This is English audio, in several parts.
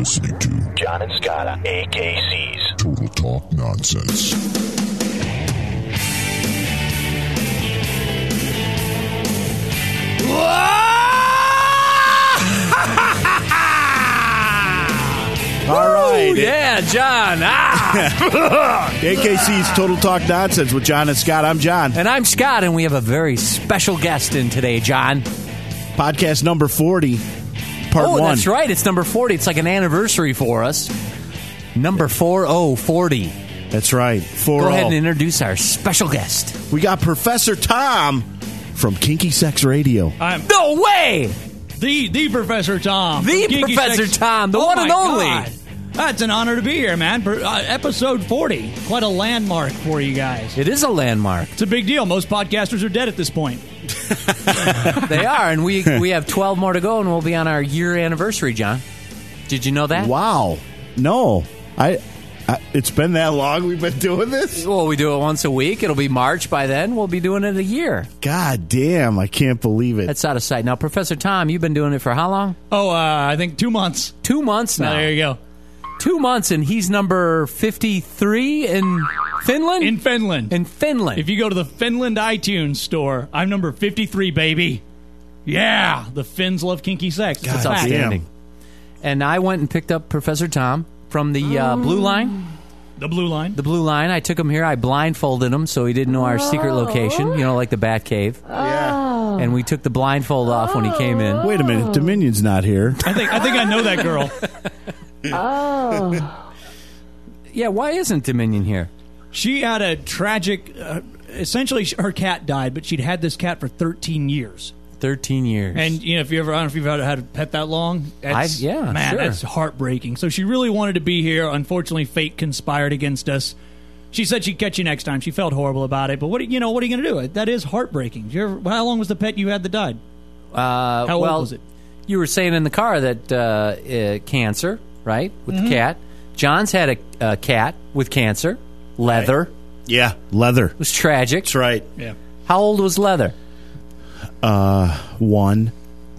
listening to John and Scott, AKC's Total Talk Nonsense. All right. Yeah, John. AKC's Total Talk Nonsense with John and Scott. I'm John. And I'm Scott, and we have a very special guest in today, John. Podcast number 40, part 1. Oh, that's right. It's number 40. It's like an anniversary for us. Number 40. That's right. 40. Go ahead and introduce our special guest. We got Professor Tom from Kinky Sex Radio. No way! The Professor Tom. The Professor Tom, the one and only. God. That's an honor to be here, man. Episode 40. Quite a landmark for you guys. It is a landmark. It's a big deal. Most podcasters are dead at this point. They are, and we have 12 more to go, and we'll be on our year anniversary, John. Did you know that? Wow. No. It's been that long we've been doing this? Well, we do it once a week. It'll be March by then. We'll be doing it a year. God damn, I can't believe it. That's out of sight. Now, Professor Tom, you've been doing it for how long? Oh, I think 2 months. 2 months now. There you go. 2 months, and he's number 53 in Finland? In Finland. In Finland. If you go to the Finland iTunes store, I'm number 53, baby. Yeah, the Finns love kinky sex. That's outstanding. And I went and picked up Professor Tom from the Blue Line. The Blue Line? The Blue Line. I took him here. I blindfolded him so he didn't know our secret location, like the Bat Cave. Yeah. And we took the blindfold off when he came in. Wait a minute, Dominion's not here. I think I know that girl. Yeah, why isn't Dominion here? She had a tragic... essentially, her cat died, but she'd had this cat for 13 years. 13 years. And, if I don't know if you've ever had a pet that long. Man, sure. That's heartbreaking. So she really wanted to be here. Unfortunately, fate conspired against us. She said she'd catch you next time. She felt horrible about it. But what are you going to do? That is heartbreaking. How long was the pet you had that died? How old was it? You were saying in the car that cancer, right, with the cat. John's had a cat with cancer. Leather. Right. Yeah, Leather. It was tragic. That's right. Yeah. How old was Leather? 1. No,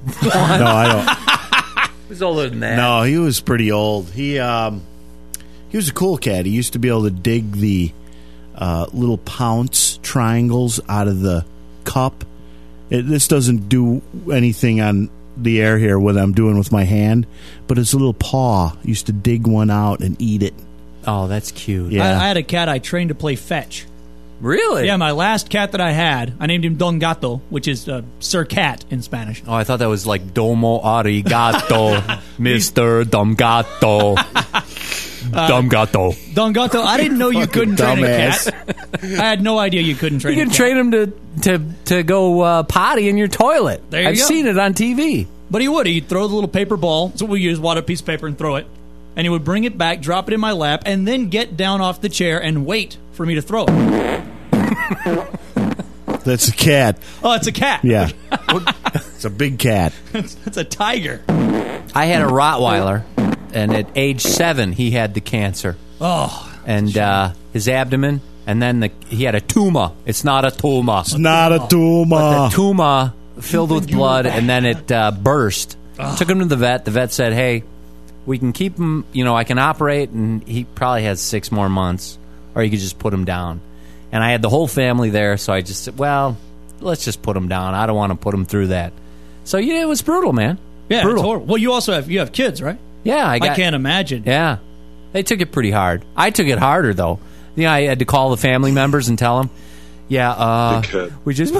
I don't. He was older than that. No, he was pretty old. He was a cool cat. He used to be able to dig the little pounce triangles out of the cup. This doesn't do anything on the air here, what I'm doing with my hand, but his little paw used to dig one out and eat it. Oh, that's cute. Yeah. I had a cat I trained to play fetch. Really? Yeah, my last cat that I had, I named him Don Gato, which is Sir Cat in Spanish. Oh, I thought that was like Domo Arigato, Mr. Dom Gato. Dom Gato. Don Gato, I didn't know you couldn't train a cat. I had no idea you couldn't train a cat. You can train him to go potty in your toilet. There you I've go. seen it on TV. But he would. He'd throw the little paper ball. That's what we use, wad a piece of paper and throw it. And he would bring it back, drop it in my lap, and then get down off the chair and wait for me to throw it. That's a cat. Oh, it's a cat. Yeah. It's a big cat. It's a tiger. I had a Rottweiler, and at age 7, he had the cancer. Oh. And his abdomen, and then he had a tumor. It's not a tumor. It's not a tumor. But the tumor filled with blood, and then it burst. Took him to the vet. The vet said, hey, we can keep him, I can operate, and he probably has 6 more months, or you could just put him down. And I had the whole family there, so I just said, well, let's just put him down. I don't want to put him through that. So, it was brutal, man. Yeah, brutal. it's horrible. Well, you also have kids, right? Yeah. I can't imagine. Yeah. They took it pretty hard. I took it harder, though. I had to call the family members and tell them, we just...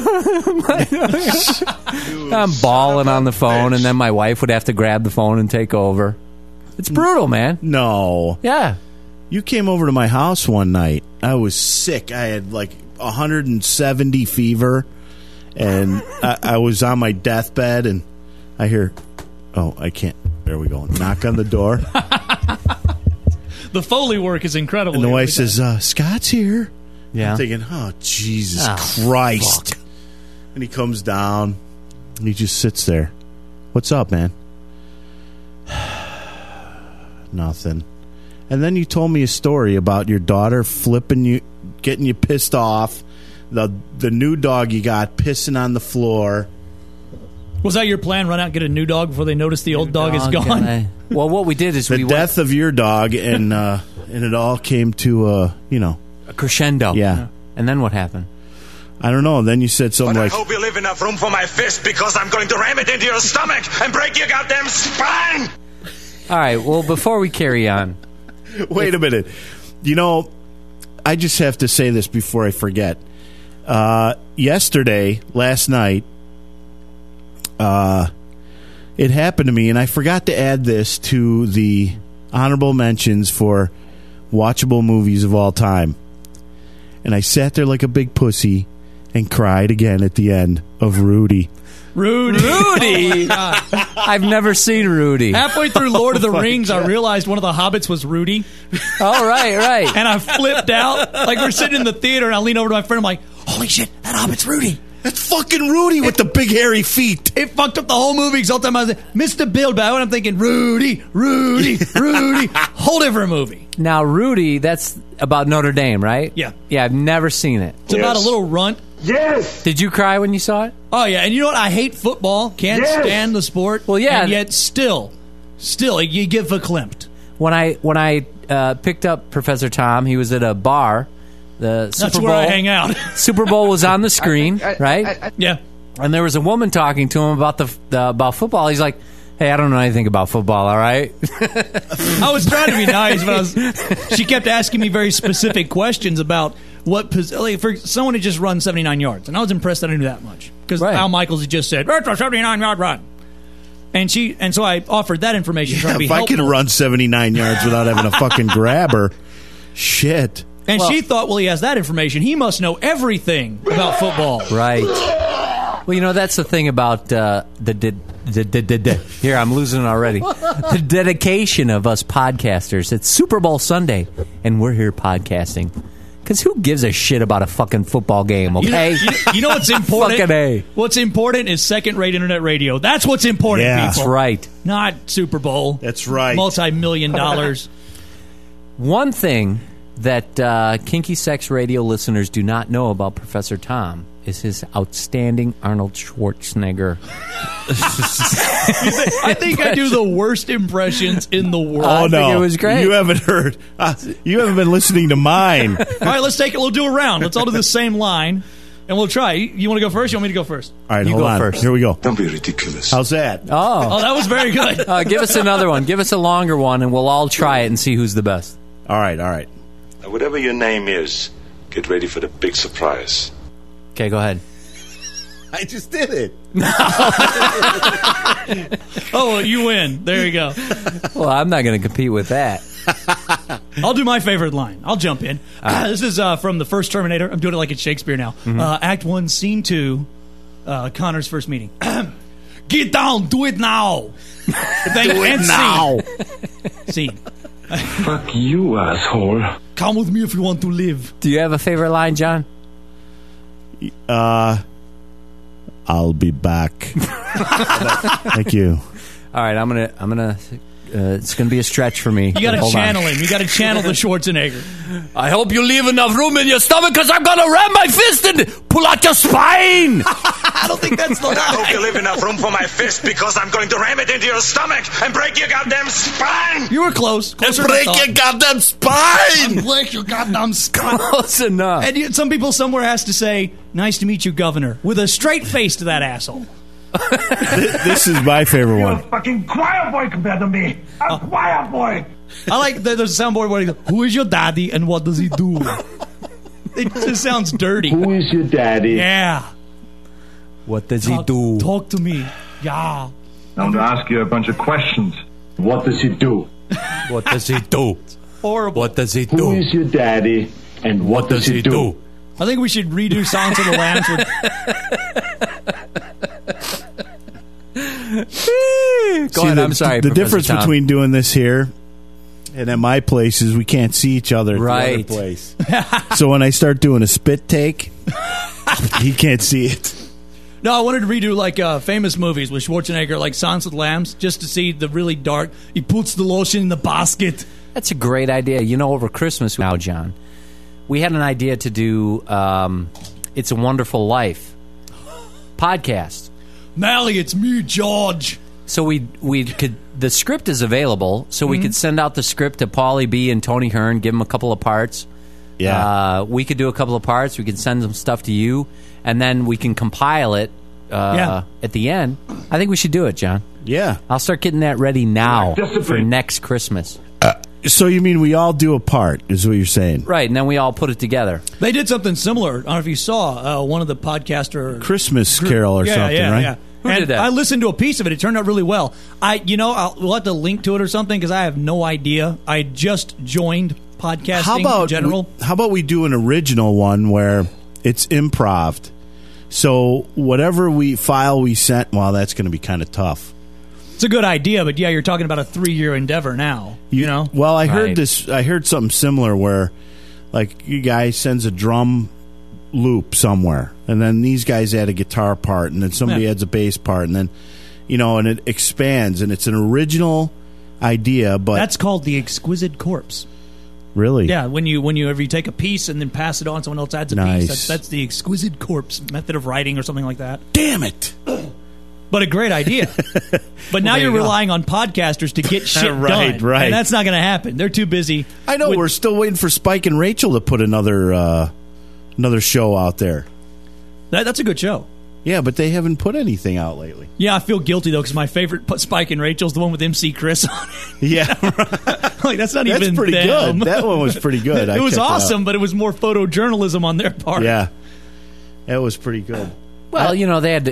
I'm bawling on the phone, and then my wife would have to grab the phone and take over. It's brutal, man. No. Yeah. You came over to my house one night. I was sick. I had like 170 fever, and I was on my deathbed, and I hear, I can't. There we go. Knock on the door. The Foley work is incredible. And the wife says, Scott's here. Yeah. I'm thinking, Jesus Christ. Fuck. And he comes down, and he just sits there. What's up, man? Nothing. And then you told me a story about your daughter flipping you, getting you pissed off. The new dog you got pissing on the floor. Was that your plan? Run out and get a new dog before they notice the old dog is gone? Well, what we did is The we death of your dog, and it all came to, went a crescendo. Yeah. And then what happened? I don't know. Then you said something But like, I hope you leave enough room for my fist because I'm going to ram it into your stomach and break your goddamn spine! All right, well, before we carry on. wait a minute. I just have to say this before I forget. Last night, it happened to me, and I forgot to add this to the honorable mentions for watchable movies of all time. And I sat there like a big pussy and cried again at the end of Rudy. Rudy! I've never seen Rudy. Halfway through Lord of the Rings, I realized one of the hobbits was Rudy. Oh, right. And I flipped out. Like, we're sitting in the theater, and I lean over to my friend. I'm like, holy shit, that hobbit's Rudy. That's fucking Rudy with the big hairy feet. It fucked up the whole movie because all the time I was like, Mr. Bilbo, and I'm thinking, Rudy. Whole different movie. Now, Rudy, that's about Notre Dame, right? Yeah. Yeah, I've never seen it. It's about a little runt. Yes! Did you cry when you saw it? Oh, yeah. And you know what? I hate football. Can't stand the sport. Well, yeah. And yet still, you get verklempt. When I picked up Professor Tom, he was at a bar. The Super That's Bowl, where I hang out. Super Bowl was on the screen, right? Yeah. And there was a woman talking to him about about football. He's like, "Hey, I don't know anything about football. All right." I was trying to be nice, but she kept asking me very specific questions about for someone to just run 79 yards, and I was impressed that I knew that much because Al Michaels had just said it's a 79-yard run, and so I offered that information. Trying to be if I helpful. can run 79 yards without having a fucking grabber, shit. And she thought, well, he has that information. He must know everything about football. Right. Well, that's the thing about here, I'm losing it already. The dedication of us podcasters. It's Super Bowl Sunday, and we're here podcasting. Because who gives a shit about a fucking football game, okay? You know what's important? Fucking A. What's important is second-rate internet radio. That's what's important, Yeah. people. That's right. Not Super Bowl. That's right. Multi-million dollars. One thing that Kinky Sex Radio listeners do not know about Professor Tom is his outstanding Arnold Schwarzenegger. I think I do the worst impressions in the world. Oh, I no. think it was great. You haven't heard. You haven't been listening to mine. All right, we'll do a round. Let's all do the same line, and we'll try. You want to go first? You want me to go first? All right, You hold go on. first. Here we go. Don't be ridiculous. How's that? Oh, that was very good. Give us another one. Give us a longer one, and we'll all try it and see who's the best. All right. Whatever your name is, get ready for the big surprise. Okay, go ahead. I just did it. Oh, you win. There you go. Well, I'm not going to compete with that. I'll do my favorite line. I'll jump in. This is from the first Terminator. I'm doing it like it's Shakespeare now. Act 1, Scene 2, Connor's first meeting. Get down. Do it now. Do it now. Scene. Fuck you, asshole. Come with me if you want to live. Do you have a favorite line, John? I'll be back. Thank you. All right, I'm gonna. It's gonna be a stretch for me. You got to Hold on. channel him. You got to channel the Schwarzenegger. I hope you leave enough room in your stomach because I'm gonna ram my fist and pull out your spine. I don't think that's the I hope you line. leave enough room for my fist because I'm going to ram it into your stomach and break your goddamn spine! You were close. Closer than I Break thought. your goddamn spine. Break your goddamn spine. Close enough. And some people somewhere has to say, "Nice to meet you, Governor," with a straight face to that asshole. This is my favorite one. Fucking quiet boy compared to me. A quiet boy. I like there's a soundboard where he goes, "Who is your daddy and what does he do?" It just sounds dirty. Who is your daddy? Yeah. What does he do? Talk to me. Yeah. I want to ask you a bunch of questions. What does he do? What does he do? Horrible. What does he Who do? is your daddy? And what does he do? I think we should redo Silence of the Lambs. Go ahead. I'm sorry. The Professor difference Tom. between doing this here and at my place is we can't see each other at Right. the other place. So when I start doing a spit take, he can't see it. No, I wanted to redo like famous movies with Schwarzenegger, like Silence of the Lambs, just to see the really dark. He puts the lotion in the basket. That's a great idea. Over Christmas now, John, we had an idea to do It's a Wonderful Life podcast. Mally, it's me, George. So we could. The script is available, so we could send out the script to Paulie B and Tony Hearn, give them a couple of parts. Yeah. We could do a couple of parts. We could send some stuff to you, and then we can compile it at the end. I think we should do it, John. Yeah. I'll start getting that ready now Discipline. for next Christmas. So you mean we all do a part, is what you're saying? Right, and then we all put it together. They did something similar. I don't know if you saw one of the podcaster Christmas Carol or something, right? Yeah. Who did that? I listened to a piece of it. It turned out really well. We'll have to link to it or something because I have no idea. I just joined podcasting in general. How about we do an original one where it's improv? So whatever we sent, well, that's going to be kind of tough. It's a good idea, but you're talking about a 3-year endeavor now. You know? Well, I heard Right. this. I heard something similar where, like, you guy sends a drum loop somewhere, and then these guys add a guitar part, and then somebody adds a bass part, and then, and it expands, and it's an original idea. But That's called the exquisite corpse. really, Yeah, whenever you take a piece and then pass it on, someone else adds a Nice. piece. That's the exquisite corpse method of writing or something like that. damn it. But a great idea. But now there you're you go. relying on podcasters to get shit Right, done. right. And that's not going to happen. They're too busy. I know with- we're still waiting for Spike and Rachel to put another show out there. That's a good show. Yeah, but they haven't put anything out lately. Yeah, I feel guilty, though, because my favorite Spike and Rachel's the one with MC Chris on it. Yeah, Like, that's not that's even pretty them. good. That one was pretty good. It I was checked awesome, but it was more photojournalism on their part. Yeah, that was pretty good. Well, they had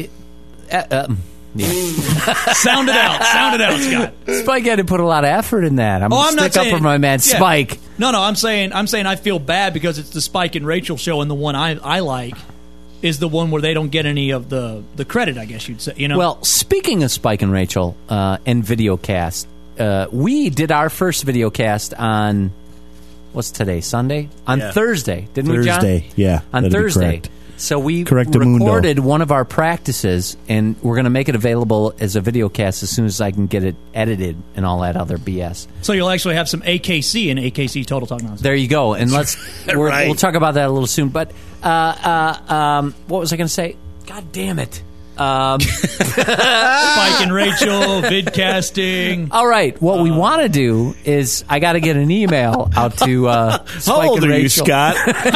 to. Sound it out, Scott. Spike had to put a lot of effort in that. I'm not stick up saying- for my man yeah. Spike. No, I'm saying I feel bad because it's the Spike and Rachel show, and the one I like is the one where they don't get any of the credit, I guess you'd say. Well, speaking of Spike and Rachel and videocast, we did our first videocast on what's today? Sunday? On Yeah. Thursday, didn't we, John? Thursday, yeah, On that'd be Thursday. correct. So we Correctamundo. recorded one of our practices, and we're going to make it available as a videocast as soon as I can get it edited and all that other BS. So you'll actually have some AKC in AKC Total Talk Nonsense. There you go. And Right. we'll talk about that a little soon. But what was I going to say? God damn it. Spike and Rachel, vidcasting. All right. What we want to do is I got to get an email out to Spike How old and are you, Rachel. Scott?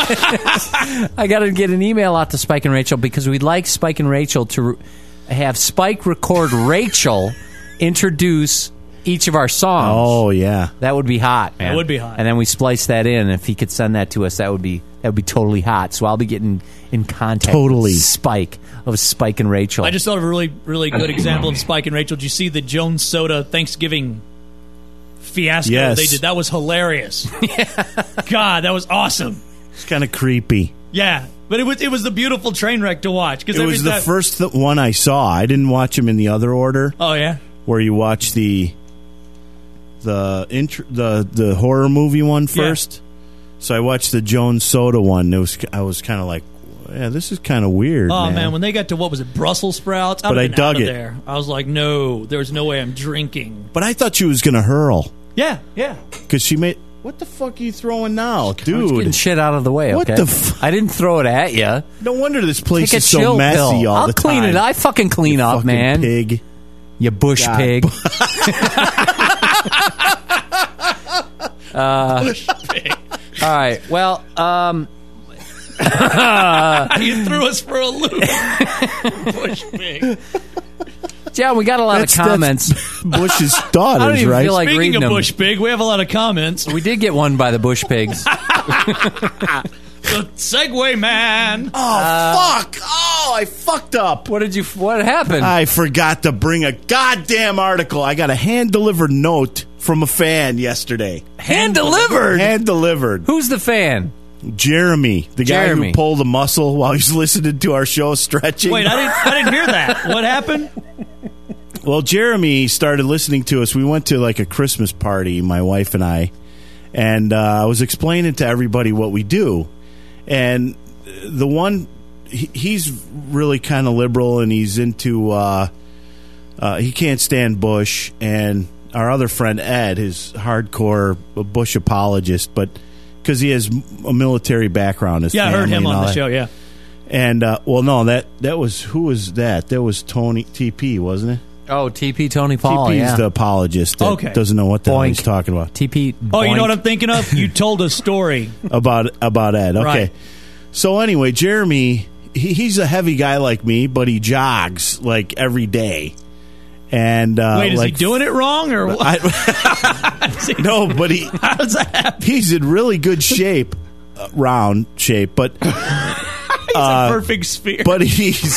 I got to get an email out to Spike and Rachel because we'd like Spike and Rachel to have Spike record Rachel introduce each of our songs. Oh yeah, That would be hot, man. That would be hot. And then we splice that in. If he could send that to us, that would be totally hot. So I'll be getting in contact Totally. with Spike and Rachel. I just thought of a really, really good example of Spike and Rachel. Did you see the Jones Soda Thanksgiving fiasco Yes. they did? That was hilarious. God, that was awesome. it's kind of creepy. Yeah, but it was the beautiful train wreck to watch. It was the first one I saw. I didn't watch them in the other order, Oh yeah, where you watch the horror movie one first. So I watched the Jones Soda one. I was kind of like, yeah, this is kind of weird. oh man. man, when they got to what was it, Brussels sprouts? But I would've been dug out of it. There, I was like, no, there's no way I'm drinking. But I thought she was gonna hurl Yeah. because she made. What the fuck are you throwing now, I was getting dude? shit out of the way. What Okay, the I didn't throw it at you. No wonder this place Take a is so chill messy pill. all I'll the time. clean it. I fucking clean You up, fucking man. Pig. You bush God. pig. All right. Well, You threw us for a loop. Bush pig. John, we got a lot of comments. That's Bush's I don't daughters, even right? feel like Speaking reading of them. Bush pig, we have a lot of comments. We did get one by the bush pigs. The Segway Man. Fuck! Oh, I fucked up. What happened? I forgot to bring a goddamn article. I got a hand-delivered note from a fan yesterday. Hand delivered. Hand-delivered. Who's the fan? Jeremy, the guy Jeremy. who pulled a muscle while he's listening to our show stretching. Wait, I didn't hear that. What happened? Well, Jeremy started listening to us. We went to like a Christmas party, my wife and I was explaining to everybody what we do. And the one, he's really kind of liberal, and he's into, he can't stand Bush. And our other friend, Ed, is hardcore Bush apologist, but because he has a military background. His Yeah, I heard family him and on all the that. show, yeah. And well, no, that was who was that? That was Tony TP, wasn't it? Oh, TP Tony Paul. TP's yeah. the apologist that doesn't know what the hell he's talking about. TP. Oh, you know boink. what I'm thinking of? You told a story. about Ed. Okay. Right. So anyway, Jeremy, he's a heavy guy like me, but he jogs like every day. And Wait, is like, he doing it wrong or what? no, but How does that happen? he's in really good shape, round shape, but He's a perfect sphere. but he's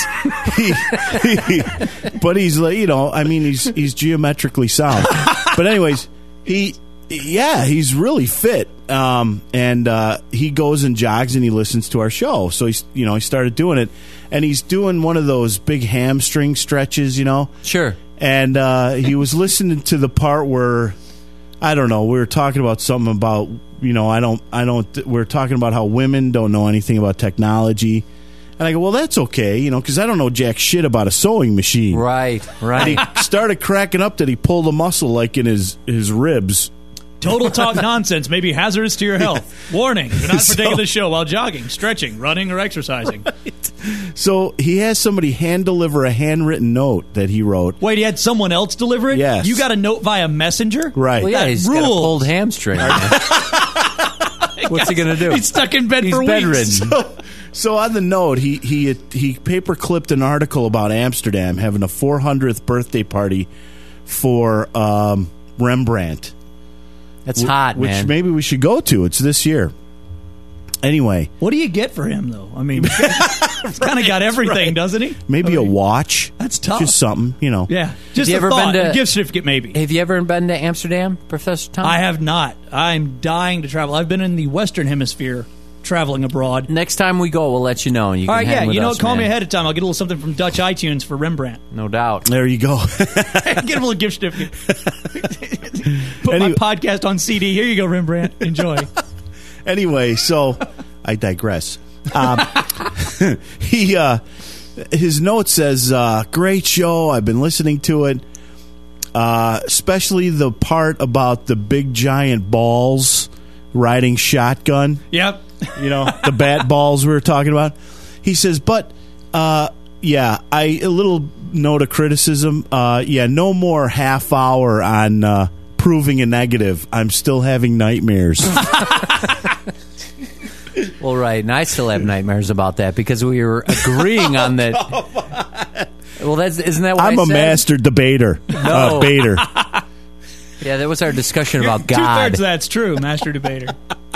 like, you know, I mean, he's geometrically sound. But anyways, he's really fit. And he goes and jogs and he listens to our show. So he started doing it, and he's doing one of those big hamstring stretches, you know. Sure. And he was listening to the part where, I don't know, we were talking about something about, you know, we're talking about how women don't know anything about technology. And I go, well, that's okay, you know, because I don't know jack shit about a sewing machine. Right. And he started cracking up that he pulled a muscle like in his ribs. Total talk nonsense may be hazardous to your health. Warning, do not partake of the show while jogging, stretching, running, or exercising. So he has somebody hand deliver a handwritten note that he wrote. Wait, he had someone else deliver it? Yes. You got a note via messenger? Right. Well, yeah, That he's got a rules. pulled hamstring. What's he going to do? He's stuck in bed He's for bedridden. weeks. So on the note, he paper clipped an article about Amsterdam having a 400th birthday party for Rembrandt. That's hot, which man. maybe we should go to. It's this year. Anyway, What do you get for him, though? I mean, he's kind of got everything, doesn't he? maybe a watch. That's tough. Just something, you know. Yeah. Just you a ever thought. been to- A gift certificate, maybe. Have you ever been to Amsterdam, Professor Tom? I have not. I'm dying to travel. I've been in the Western Hemisphere traveling abroad. Next time we go, we'll let you know. And you All can right, hang yeah. with You know us, what? Call man. me ahead of time. I'll get a little something from Dutch iTunes for Rembrandt. No doubt. There you go. Get him a little gift certificate. Put my Anyway- podcast on CD. Here you go, Rembrandt. Enjoy. Anyway, so I digress. His note says, "Great show. I've been listening to it, especially the part about the big giant balls riding shotgun. Yep. You know, the bat balls we were talking about." He says, "But yeah, a little note of criticism. No more half hour on proving a negative. I'm still having nightmares." Well, right. And I still have nightmares about that because we were agreeing on that. Well, isn't that what I'm I a said? master debater. No. Baiter. Yeah, that was our discussion about God. 2/3 of that's true, master debater.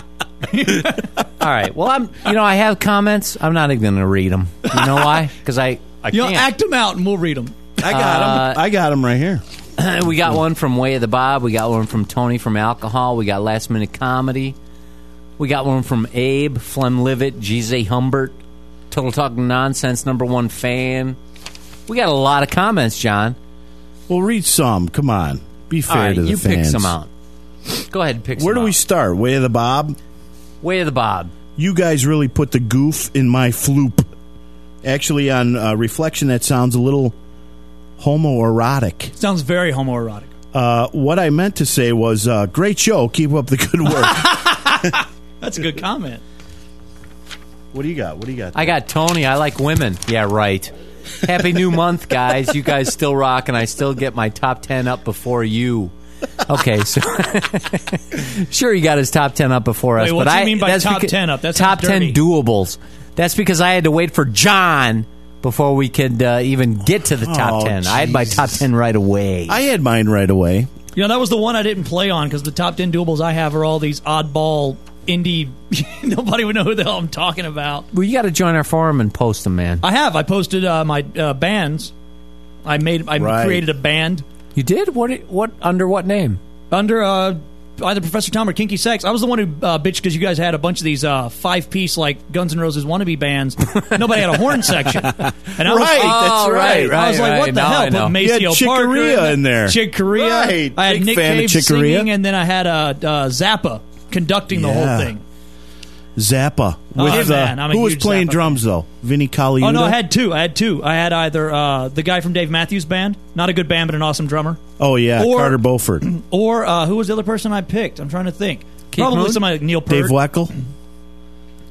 All right. Well, I have comments. I'm not even going to read them. You know why? Because I You know, can't. act them out and we'll read them. I got him. I got him right here. We got one from Way of the Bob. We got one from Tony from Alcohol. We got Last Minute Comedy. We got one from Abe, Flemlivet, G.Z. Humbert, Total Talking Nonsense, #1 fan. We got a lot of comments, John. Well, read some. Come on. Be fair All right, to the you fans. pick some out. Go ahead and pick some Where do we out. start? Way of the Bob? Way of the Bob. You guys really put the goof in my floop. Actually, on reflection, that sounds a little homoerotic. Sounds very homoerotic. What I meant to say was, great show. Keep up the good work. That's a good comment. What do you got? I got Tony. I like women. Yeah, right. Happy new month, guys. You guys still rock, and I still get my top 10 up before you. Okay, so sure, he got his top 10 up before us. Wait, what but do you mean by that's top because- 10 up? That top sounds 10 dirty. doables. That's because I had to wait for John before we could even get to the top Oh, 10. I had my top 10 right away. I had mine right away. You know, that was the one I didn't play on because the top 10 doables I have are all these oddball indie. Nobody would know who the hell I'm talking about. Well, you got to join our forum and post them, man. I have. I posted my bands. I Right. created a band You did? What? Under what name? under either Professor Tom or Kinky Sex. I was the one who bitched because you guys had a bunch of these 5-piece like Guns N' Roses wannabe bands. Nobody had a horn section. And I was, Right, that's right. I was like, what the Now hell? I know. Put Maceo You had Chick Parker Corea in there. Chick Corea. Right. I had Big Nick fan of Cave Chick Corea. singing, and then I had Zappa conducting the whole Yeah. thing. Zappa. Oh, With, man, I'm a who was huge playing Zappa drums, though? Vinny Colaiuta? Oh, no, I had two. I had either the guy from Dave Matthews Band, not a good band, but an awesome drummer, Oh, yeah, or- Carter Beauford. or who was the other person I picked? I'm trying to think. Probably Moon? somebody like Neil Dave Peart. Weckel?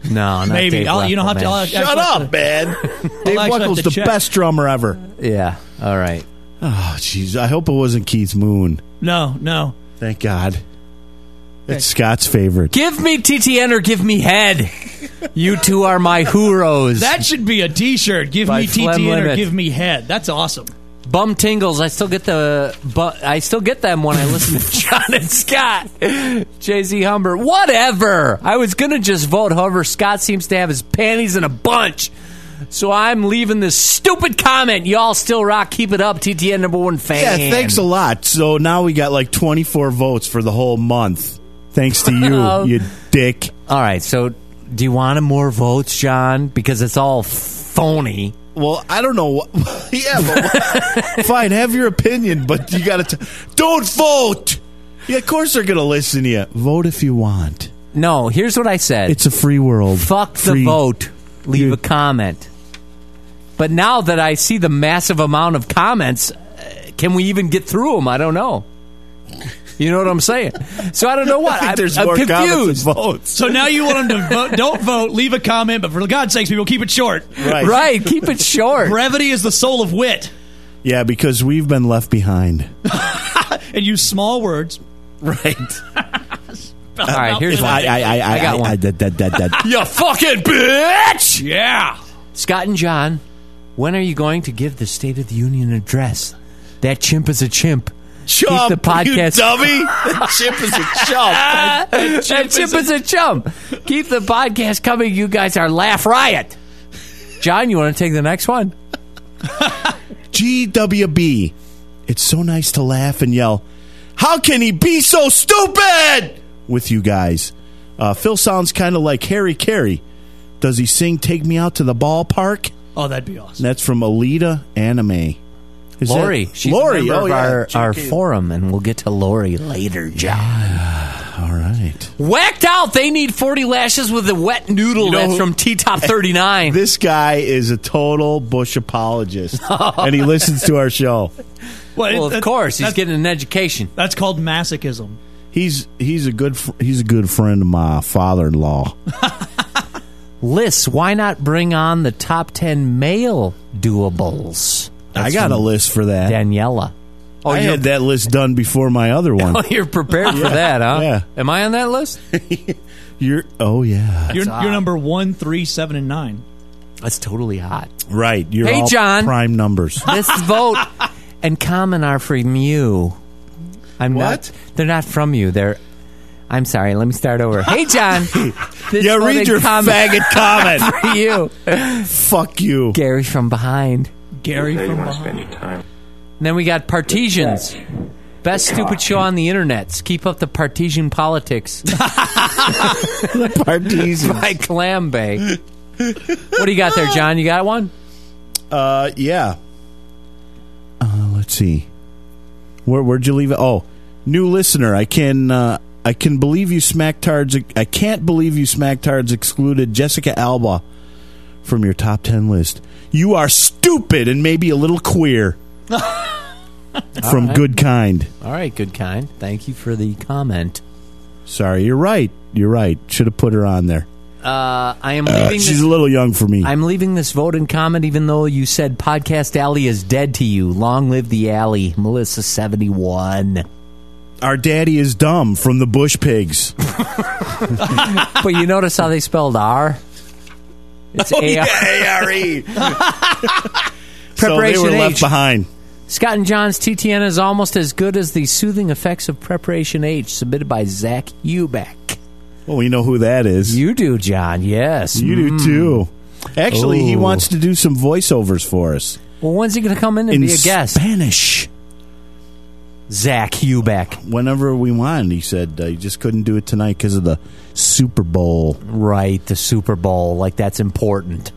No, not Maybe. Dave You don't have Weckl, to. man. Shut up, man. Dave actually have Weckle's to the check. best drummer ever. Yeah. All right. Oh, jeez. I hope it wasn't Keith Moon. No. Thank God. It's Scott's favorite. Give me TTN or give me head. You two are my heroes. That should be a T-shirt. Give By me Flem TTN or Limit. give me head. That's awesome. Bum tingles. I still get them when I listen to John and Scott. Jay-Z Humber. Whatever. I was going to just vote. However, Scott seems to have his panties in a bunch. So I'm leaving this stupid comment. Y'all still rock. Keep it up. TTN #1 fan. Yeah, thanks a lot. So now we got like 24 votes for the whole month. Thanks to you, you dick. All right. So do you want more votes, John? Because it's all phony. Well, I don't know. Yeah, but fine. Have your opinion, but you got to don't vote. Yeah, of course they're going to listen to you. Vote if you want. No, here's what I said. It's a free world. Fuck Free. the vote. Leave a comment. But now that I see the massive amount of comments, can we even get through them? I don't know. You know what I'm saying? So I don't know what. There's I'm more comments confused. than votes. So now you want them to vote. Don't vote. Leave a comment. But for God's sakes, people, keep it short. Right. Keep it short. Brevity is the soul of wit. Yeah, because we've been left behind. And use small words. Right. All right, here's one. I got one. You fucking bitch! Yeah. Scott and John, when are you going to give the State of the Union address? That chimp is a chimp. Chump, Keep the podcast you dummy! That chimp is a chump. That chimp is a chump. Keep the podcast coming. You guys are Laugh Riot. John, you want to take the next one? GWB. It's so nice to laugh and yell, how can he be so stupid? With you guys. Phil sounds kind of like Harry Carey. Does he sing Take Me Out to the Ballpark? Oh, that'd be awesome. That's from Alita Anime. Is Lori. that- She's Lori. a member Oh, of yeah. our forum, and we'll get to Lori later, John. All right. Whacked out. They need 40 lashes with a wet noodle. You know That's who- from T-Top 39. This guy is a total Bush apologist, and he listens to our show. Well, of course. He's getting an education. That's called masochism. He's a good friend of my father-in-law. Lists. Why not bring on the top 10 male doables? I got a list for that. Daniela. Oh, I had that list done before my other one. Oh, you're prepared for that, huh? Yeah. Am I on that list? Oh yeah. You're number 1, 3, 7, and 9. That's totally hot. Right. You're Hey, all John. prime numbers. This vote and comment are from you. I'm What? not. They're not from you. I'm sorry. Let me start over. Hey, John. This Yeah, vote read and your comment faggot comment. for you. Fuck you. Gary from behind. Gary Say you from want to behind. spend your time. And then we got Partisans. Best stupid show on the internet. Keep up the Partisan politics. Parties. By Clam Bay. What do you got there, John? You got one? Yeah. Let's see. Where'd you leave it? Oh, new listener. I can believe you smacktards. I can't believe you smacktards excluded Jessica Alba from your top 10 list. You are stupid and maybe a little queer. From right. Good Kind. All right, good kind. Thank you for the comment. Sorry, you're right. You're right. Should have put her on there. I am leaving She's this. a little young for me. I'm leaving this vote and comment, even though you said Podcast Alley is dead to you. Long live the alley, Melissa 71. Our daddy is dumb from the Bush Pigs. But you notice how they spelled R? It's A-R. A-R-E. So they Preparation were left H. behind. Scott and John's TTN is almost as good as the soothing effects of Preparation H, submitted by Zach Hubeck. Well, we know who that is. You do, John. Yes. You do too. Actually, he Oh. wants to do some voiceovers for us. Well, when's he going to come in and be a guest? Spanish. Zach Hubeck. Whenever we want, he said he just couldn't do it tonight because of the Super Bowl. Right, the Super Bowl. Like, that's important.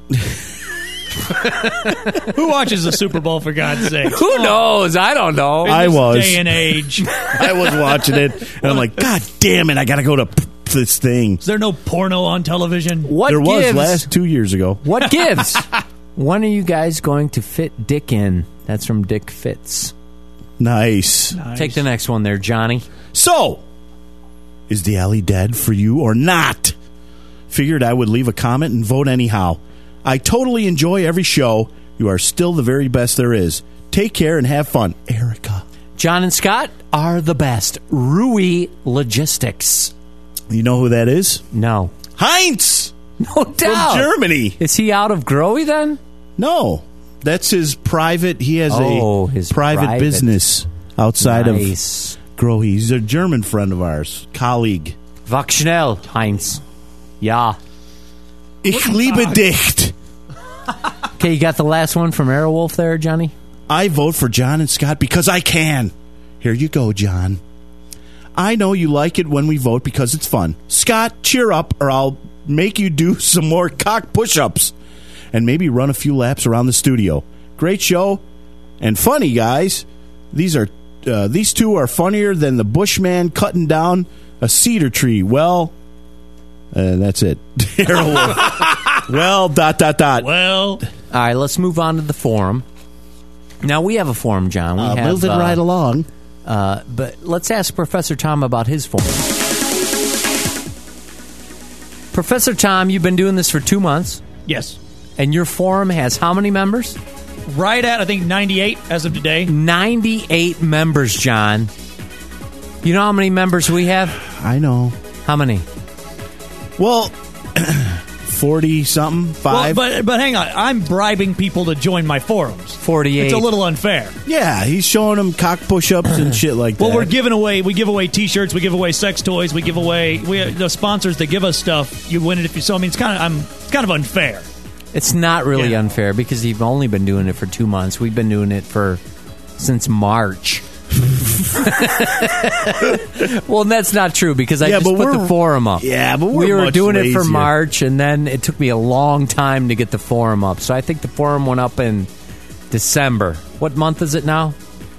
Who watches the Super Bowl, for God's sake? Who knows? I don't know. I was. Day and age. I was watching it, and I'm like, God damn it, I got to go to this thing. Is there no porno on television? What There was gives? 2 years ago. What gives? When are you guys going to fit Dick in? That's from Dick Fitz. Nice. Take the next one there, Johnny. So, is the alley dead for you or not? Figured I would leave a comment and vote anyhow. I totally enjoy every show. You are still the very best there is. Take care and have fun. Erica. John and Scott are the best. Rui Logistics. You know who that is? No. Heinz! No doubt. From Germany. Is he out of Growy then? No. That's his private. He has his private business outside Nice. of Growy. He's a German friend of ours. Colleague. Wach schnell, Heinz. Ja. Ich liebe dich. Okay, you got the last one from Airwolf there, Johnny? I vote for John and Scott because I can. Here you go, John. I know you like it when we vote because it's fun. Scott, cheer up or I'll make you do some more cock push-ups and maybe run a few laps around the studio. Great show and funny, guys. These two are funnier than the Bushman cutting down a cedar tree. Well, that's it. Well, ... Well, All right, let's move on to the forum. Now, we have a forum, John. We have, moving right along. But let's ask Professor Tom about his forum. Professor Tom, you've been doing this for 2 months, yes. and your forum has how many members? Right at, I think, 98 as of today. 98 members, John. You know how many members we have? I know. How many? Well, 40-something, 5. Well, but hang on. I'm bribing people to join my forums. 48. It's a little unfair. Yeah, he's showing them cock push-ups and shit like that. Well, we give away T-shirts, we give away sex toys, we give away the sponsors that give us stuff. You win it if you. So I mean, it's kind of unfair. It's not really unfair because you've only been doing it for 2 months. We've been doing it since March. Well, that's not true because I just put the forum up. Yeah, but we were much doing it for lazier. March, and then it took me a long time to get the forum up. So I think the forum went up in December. What month is it now?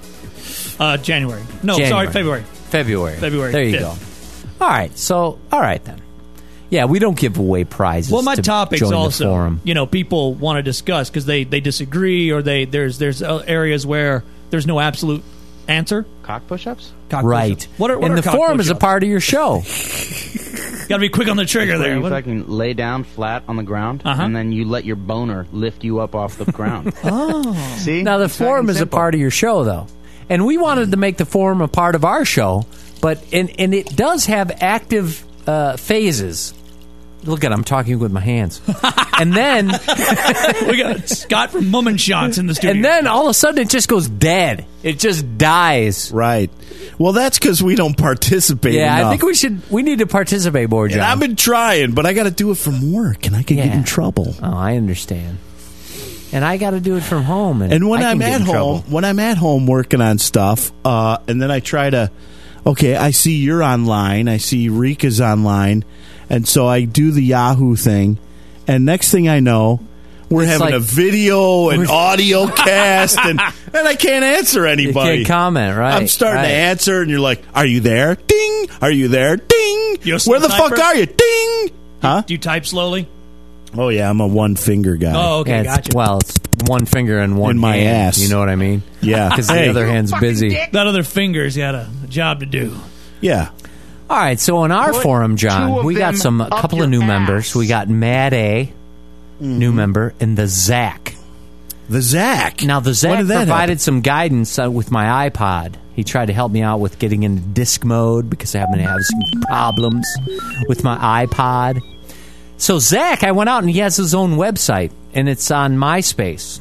January. No, January. sorry, February. February. There you 5th. go. All right. So, all right then. Yeah, we don't give away prizes. Well, my to topics join the also, forum. People want to discuss because they disagree or there's areas where there's no absolute answer. Cock push-ups? Cock Right. push-ups. What are and the cock forum is a push-ups? part of your show. Got to be quick on the trigger Where there. you What- fucking lay down flat on the ground, Uh-huh. and then you let your boner lift you up off the ground. Oh. See? Now, the It's forum fucking is a simple. part of your show, though. And we wanted to make the forum a part of our show, but and it does have active phases. Look at I'm talking with my hands. And then We got Scott from Mummenschanz in the studio. and then all of a sudden it just goes dead. It just dies. Right. Well, that's because we don't participate Yeah, enough. I think we need to participate more, John. And I've been trying, but I got to do it from work, and I can get Yeah. in trouble. Oh, I understand. And I got to do it from home. And when I can I'm get at in trouble. home, working on stuff, and then I try to, okay, I see you're online, I see Rika's online, and so I do the Yahoo thing, and next thing I know, we're It's having like- a video and audio cast, and I can't answer You anybody. can't comment, right? I'm starting to Right. answer, and you're like, "Are you there? Ding! Are you there? Ding! You're a Where the sniper? fuck are you? Ding! Huh? Do you type slowly? Oh yeah, I'm a one finger guy. Oh, okay, Yeah, it's- gotcha. Well, it's one finger and one In my hand, ass. You know what I mean? Yeah. Because Hey. the other hand's busy. That other finger's got a job to do. Yeah. All right, so in our Put forum, two John, of we got them a up couple your of new ass. members. We got Mad A, new member, and the Zach. The Zach. Now, the When Zach did that provided happen? some guidance with my iPod. He tried to help me out with getting into disc mode because I happen to have some problems with my iPod. So, Zach, I went out and he has his own website, and it's on MySpace.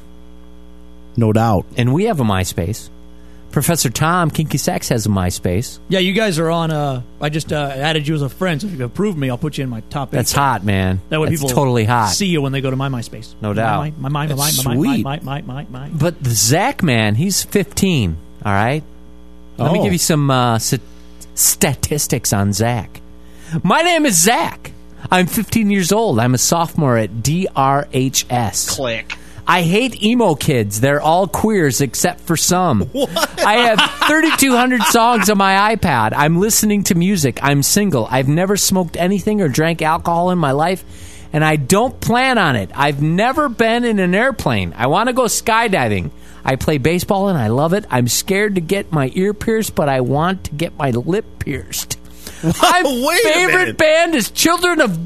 No doubt. And we have a MySpace. Professor Tom, Kinky Sex, has a MySpace. Yeah, you guys are on. I just added you as a friend, so if you approve me, I'll put you in my top 8. That's hot, man. That way That's people totally hot. see you when they go to my MySpace. No doubt. My sweet. But the Zach man, he's 15. All right. Let me Oh. give you some statistics on Zach. My name is Zach. I'm 15 years old. I'm a sophomore at DRHS. Click. I hate emo kids. They're all queers except for some. I have 3,200 songs on my iPad. I'm listening to music. I'm single. I've never smoked anything or drank alcohol in my life, and I don't plan on it. I've never been in an airplane. I want to go skydiving. I play baseball, and I love it. I'm scared to get my ear pierced, but I want to get my lip pierced. My Wait a favorite minute. band is Children of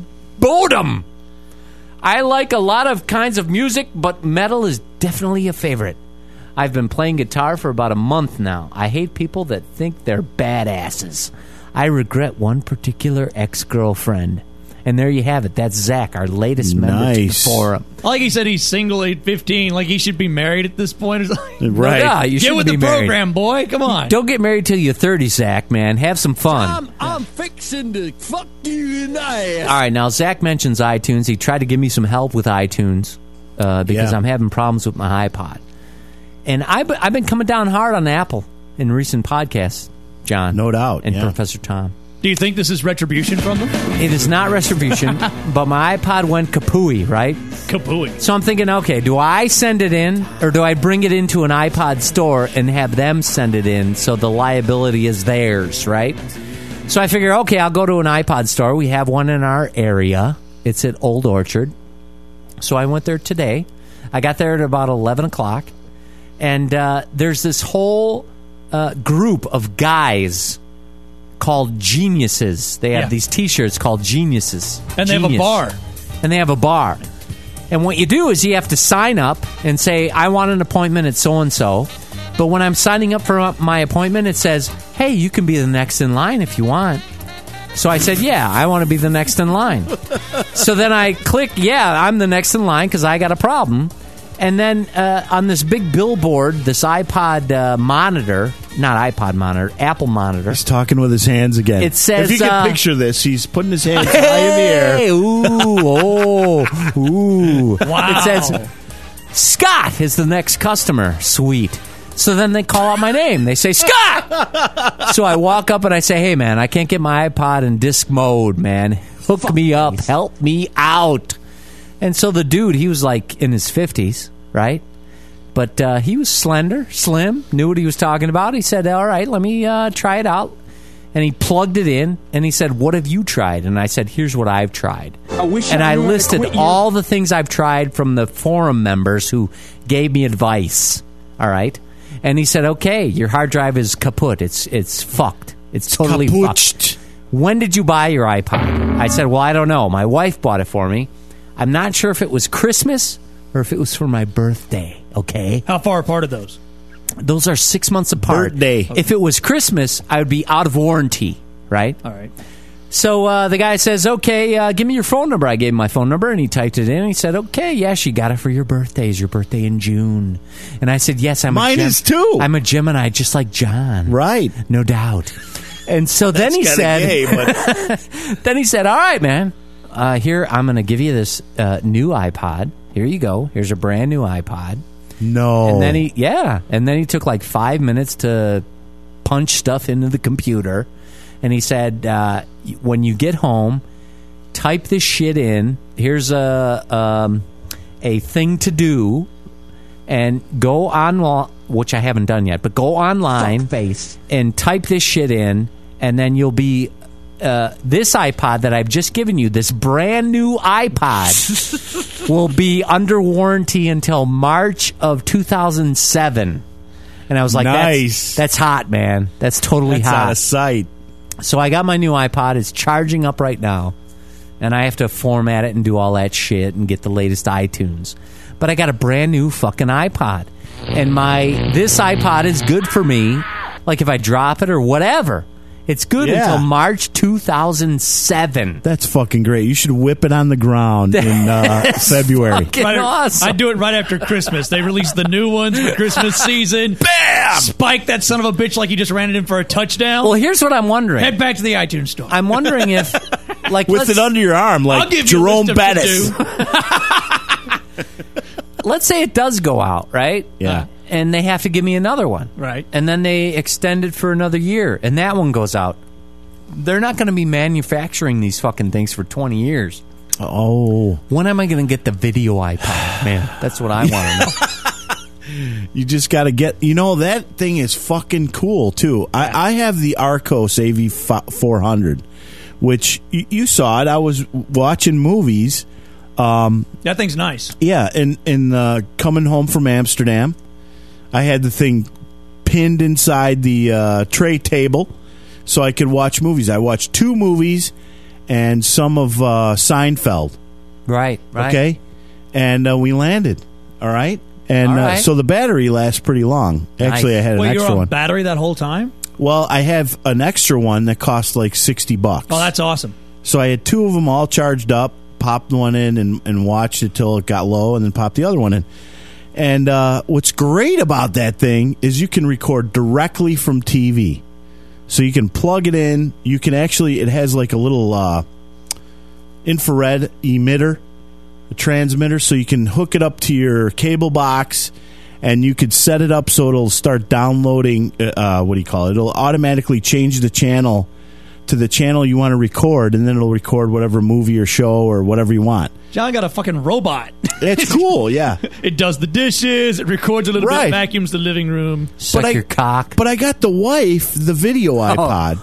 Bodum. I like a lot of kinds of music, but metal is definitely a favorite. I've been playing guitar for about a month now. I hate people that think they're badasses. I regret one particular ex-girlfriend. And there you have it. That's Zach, our latest member to the forum. Like he said, he's single at 15. Like he should be married at this point. Right. Yeah, you Get should with be the married. program, boy. Come on. Don't get married till you're 30, Zach, man. Have some fun. I'm fixing to fuck you in the ass. All right, now Zach mentions iTunes. He tried to give me some help with iTunes because I'm having problems with my iPod. And I've been coming down hard on Apple in recent podcasts, John. No doubt. And yeah. Professor Tom. Do you think this is retribution from them? It is not retribution, but my iPod went kapooey, right? Kapooey. So I'm thinking, okay, do I send it in or do I bring it into an iPod store and have them send it in so the liability is theirs, right? So I figure, okay, I'll go to an iPod store. We have one in our area. It's at Old Orchard. So I went there today. I got there at about 11 o'clock. And there's this whole group of guys called Geniuses. They have these T-shirts called Geniuses. And they have a bar. And they have a bar. And what you do is you have to sign up and say, I want an appointment at so-and-so. But when I'm signing up for my appointment, it says, hey, you can be the next in line if you want. So I said, yeah, I want to be the next in line. So then I click, yeah, I'm the next in line because I got a problem. And then on this big billboard, this iPod monitor, not iPod monitor, Apple monitor. He's talking with his hands again. It says, if you can picture this, he's putting his hands high in the air. Hey, ooh. Wow. It says, Scott is the next customer. Sweet. So then they call out my name. They say, Scott! So I walk up and I say, hey, man, I can't get my iPod in disc mode, man. Hook me up. Help me out. And so the dude, he was like in his 50s, right? But he was slender, slim, knew what he was talking about. He said, all right, let me try it out. And he plugged it in, and he said, what have you tried? And I said, here's what I've tried. I listed all the things I've tried from the forum members who gave me advice, all right? And he said, okay, your hard drive is kaput. It's fucked. It's totally fucked. When did you buy your iPod? I said, well, I don't know. My wife bought it for me. I'm not sure if it was Christmas or if it was for my birthday, okay? How far apart are those? Those are 6 months apart. Birthday. If it was Christmas, I would be out of warranty, right? All right. So the guy says, okay, give me your phone number. I gave him my phone number, and he typed it in. And he said, okay, yes, you got it for your birthday. Is your birthday in June? And I said, yes, Mine is too. I'm a Gemini, just like John. Right. No doubt. And so then he said, gay, but then he said, all right, man. Here, I'm going to give you this new iPod. Here you go. Here's a brand new iPod. no. And then he took like 5 minutes to punch stuff into the computer. And he said, when you get home, type this shit in. Here's a thing to do. And go on, which I haven't done yet, but go online and type this shit in. And then you'll be... this iPod that I've just given you, this brand new iPod, will be under warranty until March of 2007. And I was like, nice. That's hot, man. That's totally That's hot. out of sight. So I got my new iPod. It's charging up right now. And I have to format it and do all that shit and get the latest iTunes. But I got a brand new fucking iPod. And this iPod is good for me. Like if I drop it or whatever. It's good until March 2007. That's fucking great. You should whip it on the ground in February. Awesome. I'd do it right after Christmas. They release the new ones for Christmas season. Bam! Spike that son of a bitch like you just ran it in for a touchdown. Well, here's what I'm wondering. Head back to the iTunes store. I'm wondering if, like, With it under your arm, I'll like give you a Jerome list of Bettis. to-do. let's say it does go out, right? Yeah. And they have to give me another one. Right. And then they extend it for another year, and that one goes out. They're not going to be manufacturing these fucking things for 20 years. Oh. When am I going to get the video iPod? Man, that's what I want to know. You just got to get... You know, that thing is fucking cool, too. I have the Arcos AV400, which you saw it. I was watching movies. That thing's nice. Yeah, and coming home from Amsterdam, I had the thing pinned inside the tray table so I could watch movies. I watched 2 movies, and some of Seinfeld. Right. Okay, and we landed. All right, and All right. so the battery lasts pretty long. Actually, Nice. I had an Wait, you're extra on one. battery that whole time? Well, I have an extra one that costs like $60. Oh, that's awesome. So I had two of them all charged up, popped one in and watched it till it got low, and then popped the other one in. And what's great about that thing is you can record directly from TV. So you can plug it in. You can actually, it has like a little infrared emitter, a transmitter, so you can hook it up to your cable box, and you could set it up so it'll start downloading, what do you call it? It'll automatically change the channel to the channel you want to record, and then it'll record whatever movie or show or whatever you want. John got a fucking robot. It's cool, yeah. It does the dishes. It records a little Right. bit, vacuums the living room. Suck your cock. But I got the wife the video iPod.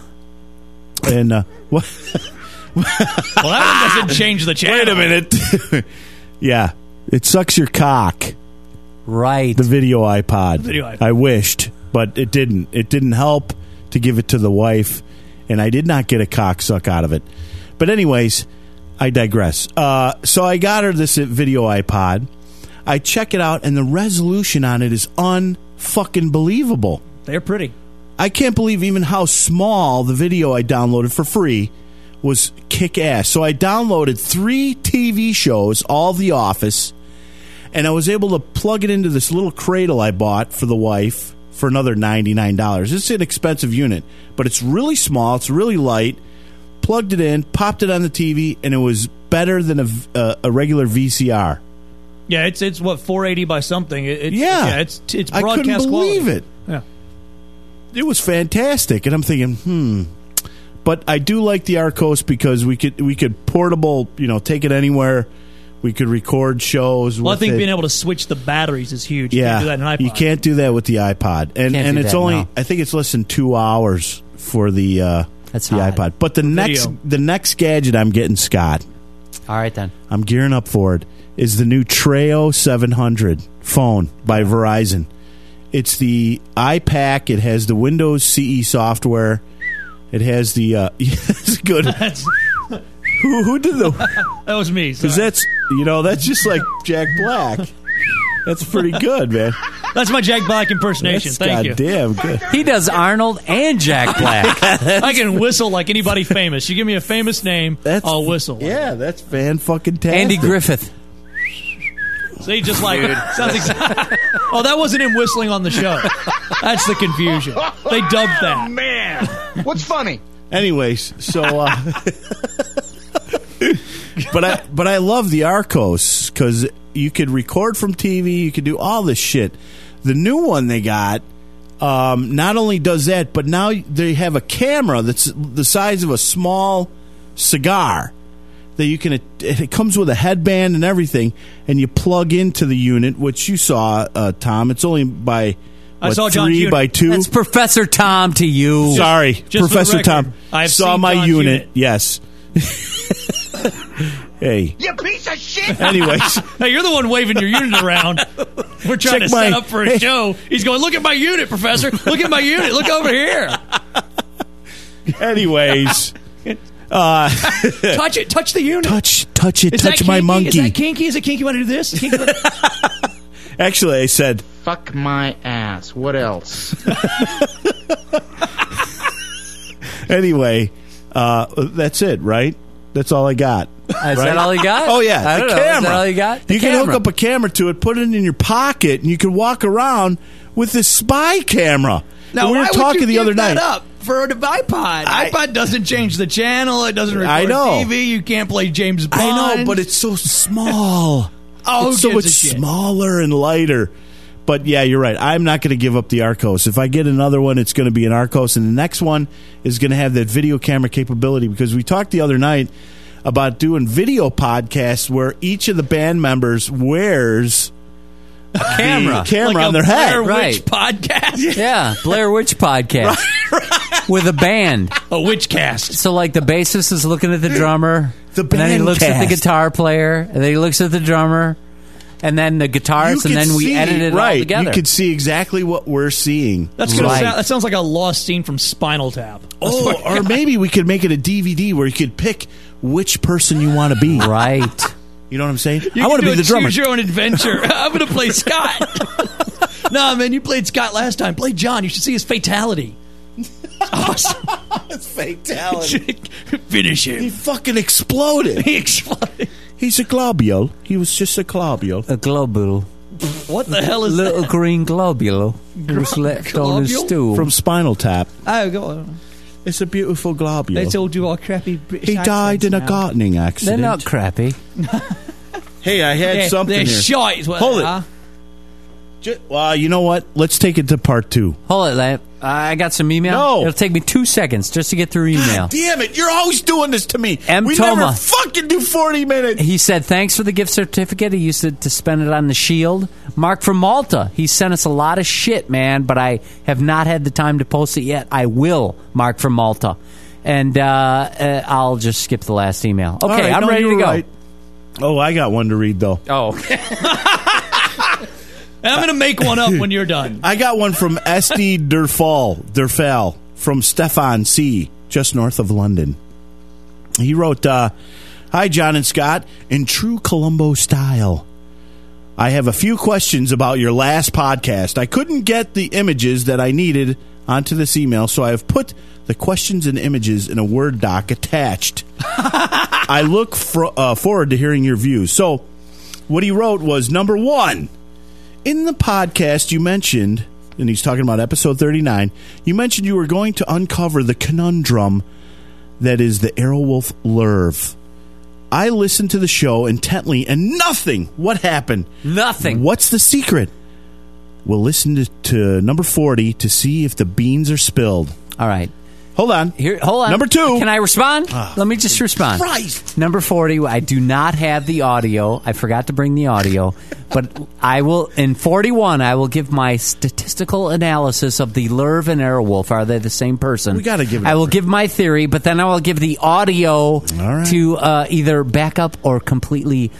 And what? Well, that one doesn't change the channel. Wait a minute. Yeah, it sucks your cock. Right. The video iPod. Video iPod. I wished, but it didn't. It didn't help to give it to the wife, and I did not get a cock suck out of it. But anyways, I digress. So I got her this video iPod. I check it out, and the resolution on it is unfucking believable. They're pretty. I can't believe even how small the video I downloaded for free was kick-ass. So I downloaded 3 TV shows, all of The Office, and I was able to plug it into this little cradle I bought for the wife for another $99. It's an expensive unit, but it's really small. It's really light. Plugged it in, popped it on the TV, and it was better than a regular VCR. Yeah, it's what, 480 by something. It's broadcast I couldn't believe quality. it. Yeah. It was fantastic, and I'm thinking, But I do like the Arcos because we could portable, take it anywhere. We could record shows. Well, I with think it. being able to switch the batteries is huge. You Yeah, can't do that in an iPod. you can't do that with the iPod, and Can't do it's that, only no. I think it's less than 2 hours for the That's the hot. iPod. But the next gadget I'm getting, Scott, All right, then. I'm gearing up for it, is the new Treo 700 phone by Verizon. It's the iPack. It has the Windows CE software. It has the it's good. Who did the? That was me. Because sorry. that's just like Jack Black. That's pretty good, man. That's my Jack Black impersonation. That's Thank you. goddamn good. He does Arnold and Jack Black. I can whistle like anybody famous. You give me a famous name, I'll whistle. Yeah, that's fan-fucking-tastic. Andy Griffith. See, just like sounds exactly. Oh, that wasn't him whistling on the show. That's the confusion. They dubbed that. Man, what's funny? Anyways, so but I love the Arcos because you could record from TV, you could do all this shit. The new one they got not only does that, but now they have a camera that's the size of a small cigar that you can. It comes with a headband and everything, and you plug into the unit, which you saw, Tom. It's only by I saw John's 3 unit. by 2. That's Professor Tom to you. Sorry, just for the Professor record, Tom. I have saw seen my John's unit. unit. Yes. Hey. You piece of shit! Anyways, Hey, you're the one waving your unit around. We're trying Check to my- set up for a show. He's going, look at my unit, Professor. Look at my unit. Look over here. anyways, Touch it. Touch the unit. touch it. Is that Touch my kinky? monkey. Is that kinky? Is it kinky? Want to do this? Kinky wanna- Actually, I said, Fuck my ass. What else? anyway, that's it, right? That's all I got. Is right? that all he got? Oh, yeah. I the don't know. camera. Is that all you got? The You can hook camera. up a camera to it, put it in your pocket, and you can walk around with this spy camera. Now, And we were why would talking you the give other that night. up for an iPod? iPod doesn't change the channel. It doesn't record I know. TV. You can't play James Bond. I know, but it's so small. Oh, it's so who much gives a shit? smaller and lighter. But yeah, you're right. I'm not going to give up the Arcos. If I get another one, it's going to be an Arcos, and the next one is going to have that video camera capability because we talked the other night about doing video podcasts where each of the band members wears a camera. the camera like on their a head. Blair Right. Witch podcast. Yeah, Blair Witch podcast with a band. A witch cast. So, like, the bassist is looking at the drummer, The and then he band looks at the cast. guitar player, and then he looks at the drummer, and then the guitarist, and can then we see- edit it all right. together. You can see exactly what we're seeing. That's gonna Right. sound, that sounds like a lost scene from Spinal Tap. Oh, or maybe we could make it a DVD where you could pick which person you want to be. Right. You know what I'm saying? You I want to be the drummer. Choose your own adventure. I'm going to play Scott. Nah, man, you played Scott last time. Play John. You should see his fatality. Awesome. It's fatality. Finish him. He fucking exploded. He exploded. He's a globule. He was just a globule. A globule. What the hell is Little that? green globule was left on his globule? stool. From Spinal Tap. Oh, go on. It's a beautiful globule. Let's all do our crappy British He died in a accents now. gardening They're accident. not crappy. Hey, I had something They're here. shite is what Hold they it. are. Well, you know what? Let's take it to part 2. Hold it, Lamp. I got some email. No. It'll take me 2 seconds just to get through email. Damn it! You're always doing this to me. M. We Toma. never fucking do 40 minutes. He said, thanks for the gift certificate. He used it to spend it on the Shield. Mark from Malta. He sent us a lot of shit, man, but I have not had the time to post it yet. I will, Mark from Malta. And I'll just skip the last email. Okay, All right, I'm no, ready to you're go. right. Oh, I got one to read, though. Oh, And I'm going to make one up when you're done. I got one from SD Derfal from Stefan C., just north of London. He wrote, Hi, John and Scott. In true Columbo style, I have a few questions about your last podcast. I couldn't get the images that I needed onto this email, so I have put the questions and images in a Word doc attached. I look forward to hearing your views. So, what he wrote was, number 1, in the podcast you mentioned, and he's talking about episode 39, you mentioned you were going to uncover the conundrum that is the Airwolf Lurv. I listened to the show intently, and nothing. What happened? nothing. What's the secret? We'll listen to number 40 to see if the beans are spilled. All right. Hold on. Here, hold on. Number 2. Can I respond? Let me just respond. Christ. Number 40, I do not have the audio. I forgot to bring the audio. But I will, in 41, I will give my statistical analysis of the Lurv and Airwolf. Are they the same person? We gotta give it I will a- give my theory, but then I will give the audio right. to either back up or completely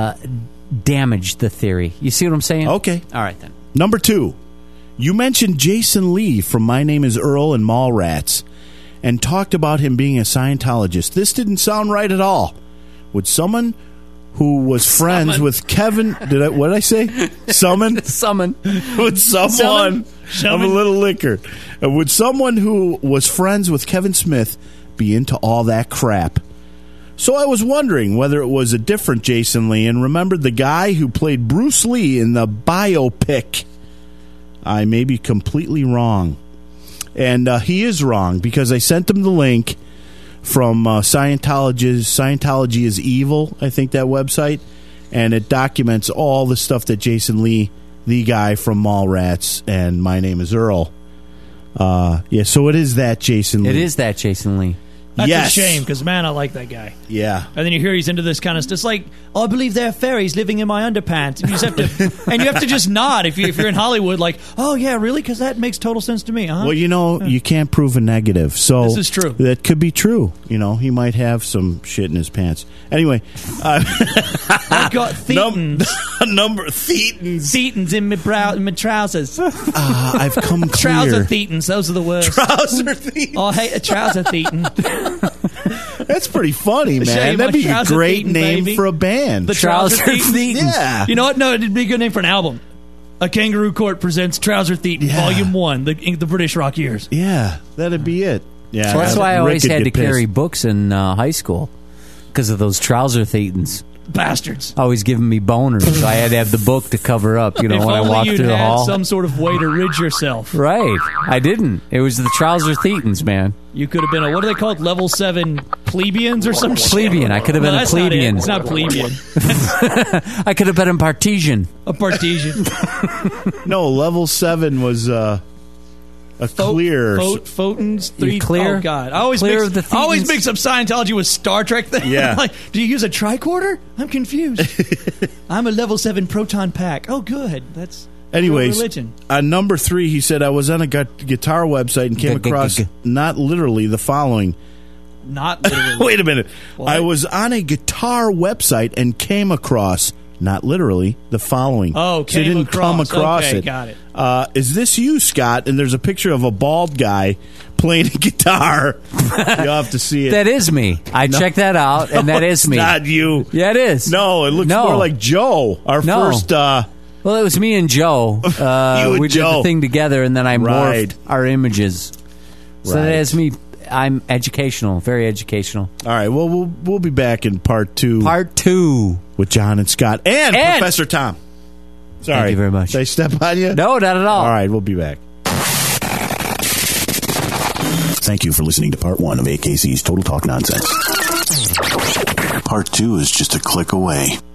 damage the theory. You see what I'm saying? Okay. All right, then. Number 2, you mentioned Jason Lee from My Name is Earl and Mallrats and talked about him being a Scientologist. This didn't sound right at all. Would someone who was friends with Kevin... what did I say? Summon? Summon. Would someone... I'm a little liquor. Would someone who was friends with Kevin Smith be into all that crap? So I was wondering whether it was a different Jason Lee and remembered the guy who played Bruce Lee in the biopic. I may be completely wrong. And he is wrong because I sent him the link from Scientology is Evil, I think that website, and it documents all the stuff that Jason Lee, the guy from Mallrats and My Name is Earl. Yeah, so it is that Jason Lee. It is that Jason Lee. That's Yes. a shame, because, man, I like that guy. Yeah. And then you hear he's into this kind of stuff. It's like, oh, I believe there are fairies living in my underpants. And you just have to just nod if you're in Hollywood, like, oh, yeah, really? Because that makes total sense to me, huh? Well, you know, you can't prove a negative. So This is true. That could be true. You know, he might have some shit in his pants. Anyway, I've got thetans. number thetans. Thetans in my trousers. I've come clear. Trouser thetans, those are the worst. Trouser thetans. Oh, I hate a trouser thetan. That's pretty funny, man. Shave That'd my be a trouser great thetan, name baby. for a band. The trouser Trouser thetans. Thetans. Yeah. You know what? No, it'd be a good name for an album. A Kangaroo Court presents Trouser Thetan, Yeah. Volume 1, the British rock years. Yeah, that'd be it. Yeah, So that's why I Rick always would had to get pissed. carry books in high school because of those trouser thetans. Bastards. Always giving me boners, so I had to have the book to cover up. You know, If when I only walked you'd through the had hall. some sort of way to rid yourself. Right, I didn't. It was the trouser thetans, man. You could have been what are they called? Level 7 plebeians or some shit? Plebeian. I could have No, been a that's not it. plebeian. It's not plebeian. I could have been a Partesian. A Partesian. No, level 7 was a clear. Photons. You clear? Oh, God. I always Clear mix, of the I always thetans? mix up Scientology with Star Trek thing. Yeah. Like, do you use a tricorder? I'm confused. I'm a level 7 proton pack. Oh, good. That's Anyways, religion. on number 3, he said, I was on a guitar website and came across not literally the following. Not literally. Wait a minute. What? I was on a guitar website and came across not literally, the following. Oh, so he didn't come across okay, it. got it. Is this you, Scott? And there's a picture of a bald guy playing a guitar. You'll have to see it. That is me. I checked that out, and that is me. It's not you. Yeah, it is. No, it looks more like Joe. Our first. Well, it was me and Joe. and we Joe. did the thing together, and then I morphed our images. So that is me. I'm educational, very educational. All right, well, we'll be back in part 2. Part 2 with John and Scott and Professor Tom. Sorry. Thank you very much. Did I step on you? No, not at all. All right, we'll be back. Thank you for listening to part 1 of AKC's Total Talk Nonsense. Part 2 is just a click away.